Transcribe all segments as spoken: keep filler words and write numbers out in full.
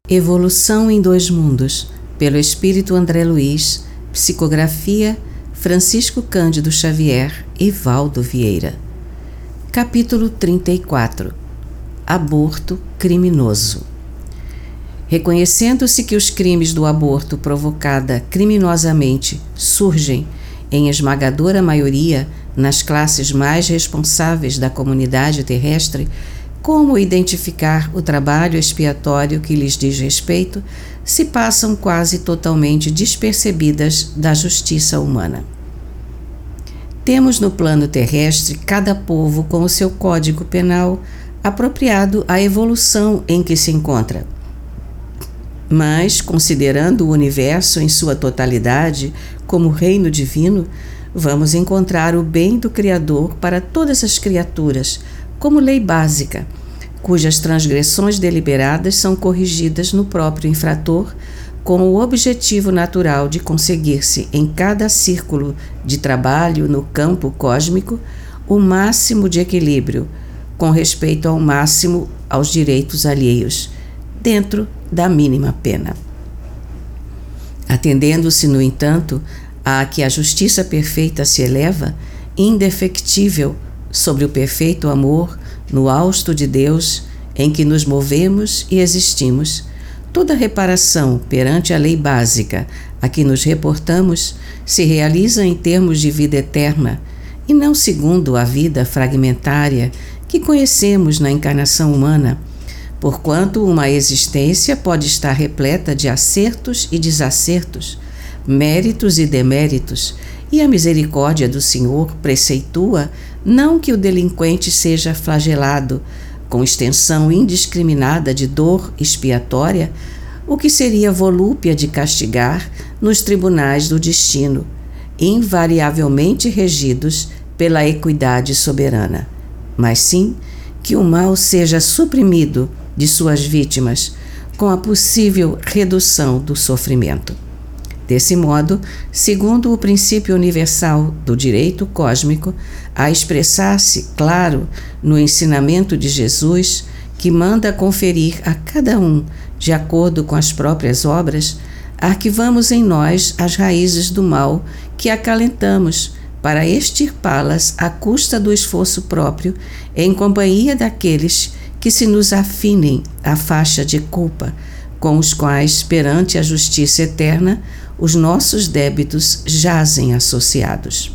Evolução em Dois Mundos, pelo Espírito André Luiz, psicografia Francisco Cândido Xavier e Valdo Vieira. Capítulo trinta e quatro. Aborto criminoso. Reconhecendo-se que os crimes do aborto provocada criminosamente surgem, em esmagadora maioria, nas classes mais responsáveis da comunidade terrestre, como identificar o trabalho expiatório que lhes diz respeito, se passam quase totalmente despercebidas da justiça humana. Temos no plano terrestre cada povo com o seu código penal apropriado à evolução em que se encontra. Mas, considerando o universo em sua totalidade como reino divino, vamos encontrar o bem do Criador para todas as criaturas, como lei básica, cujas transgressões deliberadas são corrigidas no próprio infrator, com o objetivo natural de conseguir-se em cada círculo de trabalho no campo cósmico o máximo de equilíbrio, com respeito ao máximo aos direitos alheios, dentro da mínima pena. Atendendo-se, no entanto, a que a justiça perfeita se eleva, indefectível, sobre o perfeito amor, no hausto de Deus, em que nos movemos e existimos, toda reparação perante a lei básica a que nos reportamos se realiza em termos de vida eterna, e não segundo a vida fragmentária que conhecemos na encarnação humana, porquanto uma existência pode estar repleta de acertos e desacertos, méritos e deméritos, e a misericórdia do Senhor preceitua não que o delinquente seja flagelado com extensão indiscriminada de dor expiatória, o que seria volúpia de castigar nos tribunais do destino, invariavelmente regidos pela equidade soberana, mas sim que o mal seja suprimido de suas vítimas com a possível redução do sofrimento. Desse modo, segundo o princípio universal do direito cósmico, a expressar-se, claro, no ensinamento de Jesus, que manda conferir a cada um, de acordo com as próprias obras, arquivamos em nós as raízes do mal que acalentamos para extirpá-las à custa do esforço próprio, em companhia daqueles que se nos afinem à faixa de culpa, com os quais, perante a justiça eterna, os nossos débitos jazem associados.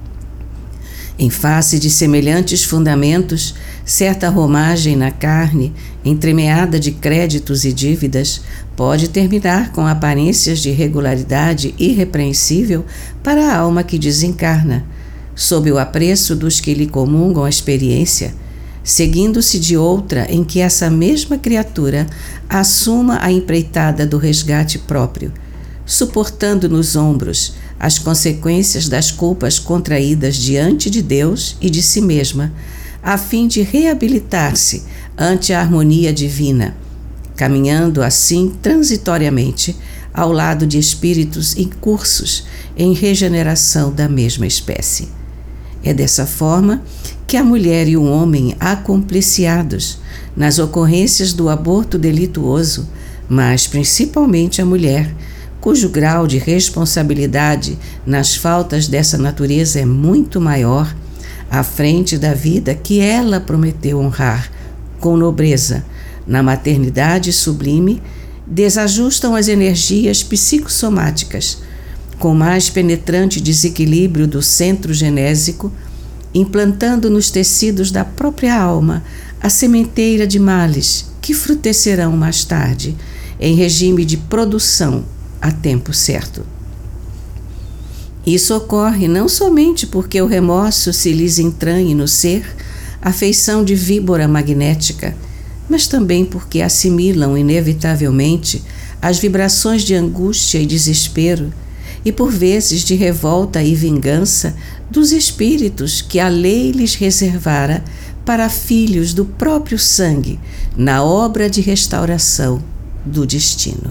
Em face de semelhantes fundamentos, certa romagem na carne, entremeada de créditos e dívidas, pode terminar com aparências de regularidade irrepreensível para a alma que desencarna, sob o apreço dos que lhe comungam a experiência, seguindo-se de outra em que essa mesma criatura assuma a empreitada do resgate próprio, suportando nos ombros as consequências das culpas contraídas diante de Deus e de si mesma, a fim de reabilitar-se ante a harmonia divina, caminhando assim transitoriamente ao lado de espíritos incursos em regeneração da mesma espécie. É dessa forma que a mulher e o homem, acompliciados nas ocorrências do aborto delituoso, mas principalmente a mulher, cujo grau de responsabilidade nas faltas dessa natureza é muito maior, à frente da vida que ela prometeu honrar com nobreza na maternidade sublime, desajustam as energias psicossomáticas, com mais penetrante desequilíbrio do centro genésico, implantando nos tecidos da própria alma a sementeira de males que frutecerão mais tarde, em regime de produção a tempo certo. Isso ocorre não somente porque o remorso se lhes entranhe no ser a feição de víbora magnética, mas também porque assimilam inevitavelmente as vibrações de angústia e desespero e por vezes de revolta e vingança dos espíritos que a lei lhes reservara para filhos do próprio sangue na obra de restauração do destino.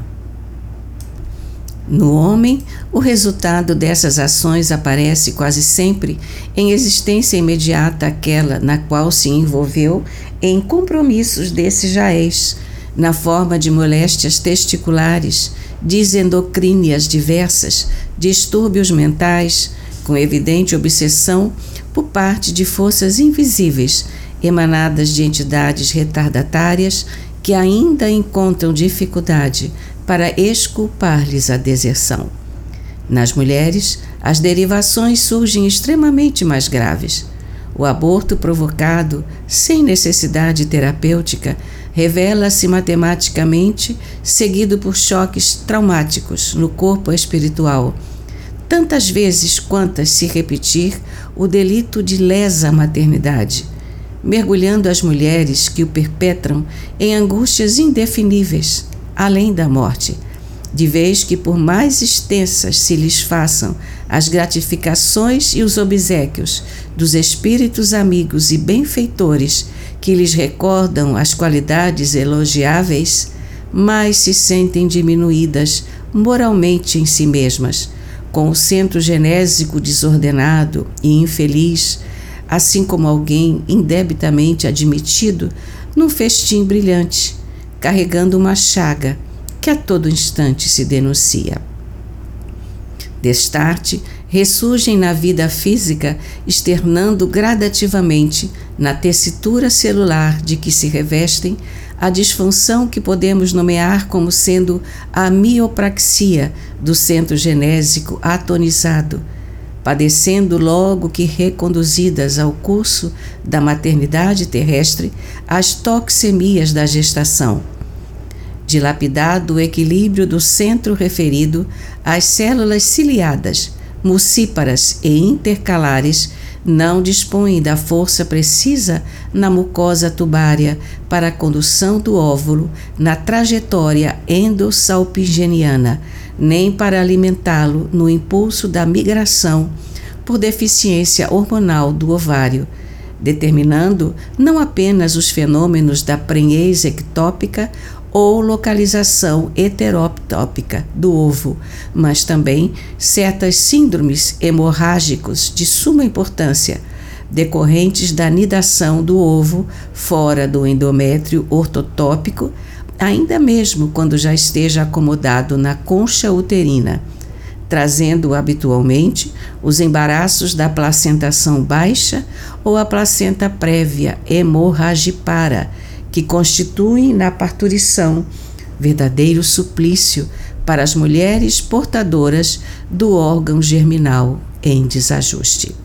No homem, o resultado dessas ações aparece quase sempre em existência imediata àquela na qual se envolveu em compromissos desse jaez, na forma de moléstias testiculares, disendocríneas diversas, distúrbios mentais, com evidente obsessão por parte de forças invisíveis, emanadas de entidades retardatárias que ainda encontram dificuldade para exculpar-lhes a deserção. Nas mulheres, as derivações surgem extremamente mais graves. O aborto provocado, sem necessidade terapêutica, revela-se matematicamente seguido por choques traumáticos no corpo espiritual, tantas vezes quantas se repetir o delito de lesa maternidade, mergulhando as mulheres que o perpetram em angústias indefiníveis, além da morte, de vez que por mais extensas se lhes façam as gratificações e os obséquios dos espíritos amigos e benfeitores que lhes recordam as qualidades elogiáveis, mais se sentem diminuídas moralmente em si mesmas, com o centro genésico desordenado e infeliz, assim como alguém indebitamente admitido num festim brilhante, carregando uma chaga que a todo instante se denuncia. Destarte, ressurgem na vida física, externando gradativamente na tessitura celular de que se revestem a disfunção que podemos nomear como sendo a miopraxia do centro genésico atonizado, padecendo logo que reconduzidas ao curso da maternidade terrestre as toxemias da gestação. Dilapidado o equilíbrio do centro referido, as células ciliadas, mucíparas e intercalares não dispõem da força precisa na mucosa tubária para a condução do óvulo na trajetória endossalpingeniana, nem para alimentá-lo no impulso da migração por deficiência hormonal do ovário, determinando não apenas os fenômenos da prenhez ectópica ou localização heterótópica do ovo, mas também certas síndromes hemorrágicos de suma importância, decorrentes da nidação do ovo fora do endométrio ortotópico, ainda mesmo quando já esteja acomodado na concha uterina, trazendo habitualmente os embaraços da placentação baixa ou a placenta prévia hemorragipara, que constituem na parturição verdadeiro suplício para as mulheres portadoras do órgão germinal em desajuste.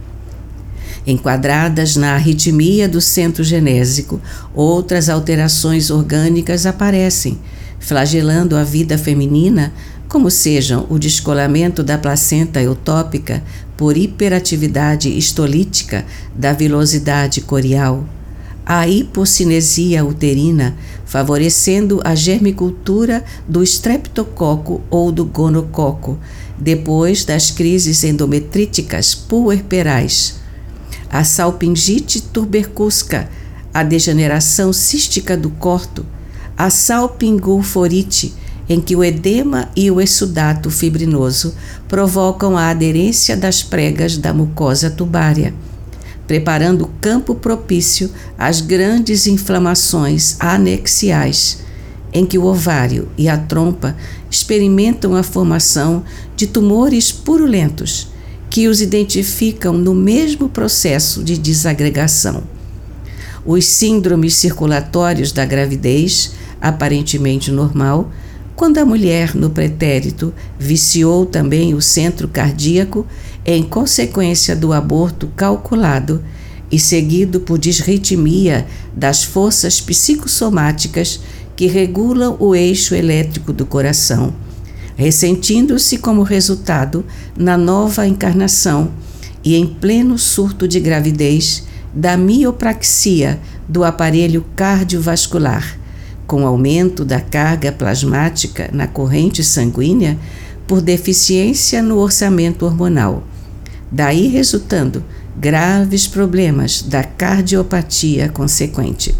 Enquadradas na arritmia do centro genésico, outras alterações orgânicas aparecem, flagelando a vida feminina, como sejam o descolamento da placenta eutópica por hiperatividade histolítica da vilosidade corial, a hipocinesia uterina, favorecendo a germicultura do estreptococo ou do gonococo, depois das crises endometríticas puerperais, a salpingite tubercusca, a degeneração cística do corto, a salpingulforite, em que o edema e o exsudato fibrinoso provocam a aderência das pregas da mucosa tubária, preparando o campo propício às grandes inflamações anexiais, em que o ovário e a trompa experimentam a formação de tumores purulentos, que os identificam no mesmo processo de desagregação. Os síndromes circulatórios da gravidez, aparentemente normal, quando a mulher no pretérito viciou também o centro cardíaco em consequência do aborto calculado e seguido por disritmia das forças psicossomáticas que regulam o eixo elétrico do coração, ressentindo-se como resultado na nova encarnação e em pleno surto de gravidez da miopraxia do aparelho cardiovascular, com aumento da carga plasmática na corrente sanguínea por deficiência no orçamento hormonal, daí resultando graves problemas da cardiopatia consequente.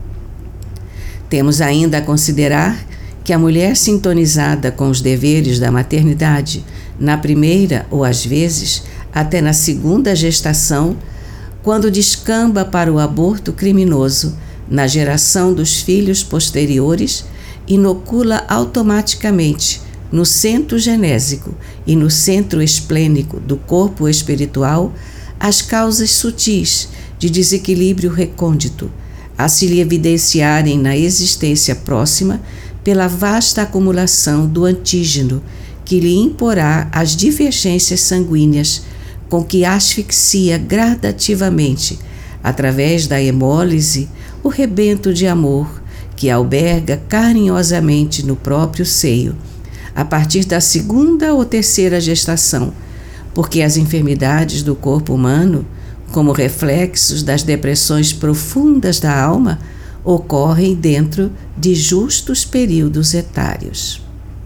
Temos ainda a considerar que a mulher sintonizada com os deveres da maternidade, na primeira ou às vezes até na segunda gestação, quando descamba para o aborto criminoso, na geração dos filhos posteriores, inocula automaticamente no centro genésico e no centro esplênico do corpo espiritual as causas sutis de desequilíbrio recôndito, a se lhe evidenciarem na existência próxima pela vasta acumulação do antígeno que lhe imporá as divergências sanguíneas com que asfixia gradativamente, através da hemólise, o rebento de amor que alberga carinhosamente no próprio seio, a partir da segunda ou terceira gestação, porque as enfermidades do corpo humano, como reflexos das depressões profundas da alma, ocorrem dentro de justos períodos etários.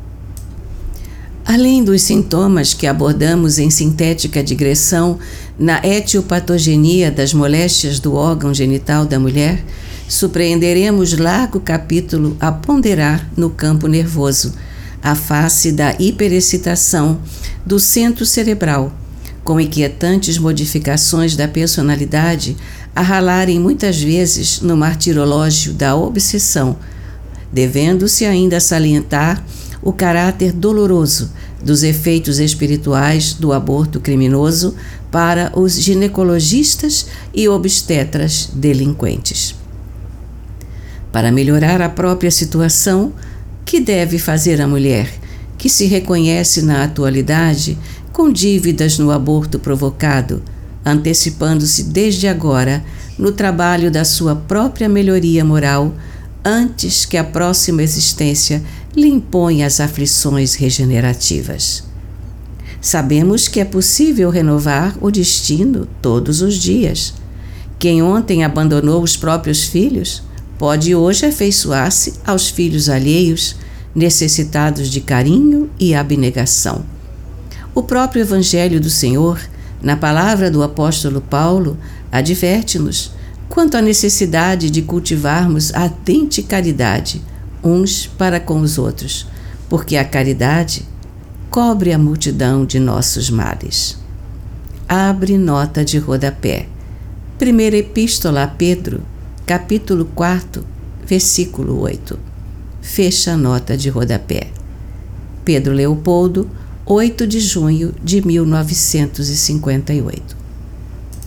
Além dos sintomas que abordamos em sintética digressão na etiopatogenia das moléstias do órgão genital da mulher, surpreenderemos largo capítulo a ponderar no campo nervoso, a face da hiperexcitação do centro cerebral, com inquietantes modificações da personalidade a ralarem muitas vezes no martirológio da obsessão, devendo-se ainda salientar o caráter doloroso dos efeitos espirituais do aborto criminoso para os ginecologistas e obstetras delinquentes. Para melhorar a própria situação, que deve fazer a mulher, que se reconhece na atualidade com dívidas no aborto provocado, antecipando-se desde agora no trabalho da sua própria melhoria moral, antes que a próxima existência lhe imponha as aflições regenerativas? Sabemos que é possível renovar o destino todos os dias. Quem ontem abandonou os próprios filhos, pode hoje afeiçoar-se aos filhos alheios, necessitados de carinho e abnegação. O próprio Evangelho do Senhor, na palavra do apóstolo Paulo, adverte-nos quanto à necessidade de cultivarmos ardente caridade uns para com os outros, porque a caridade cobre a multidão de nossos males. Abre nota de rodapé. Primeira Epístola a Pedro, capítulo quatro, versículo oito. Fecha a nota de rodapé. Pedro Leopoldo, oito de junho de mil novecentos e cinquenta e oito.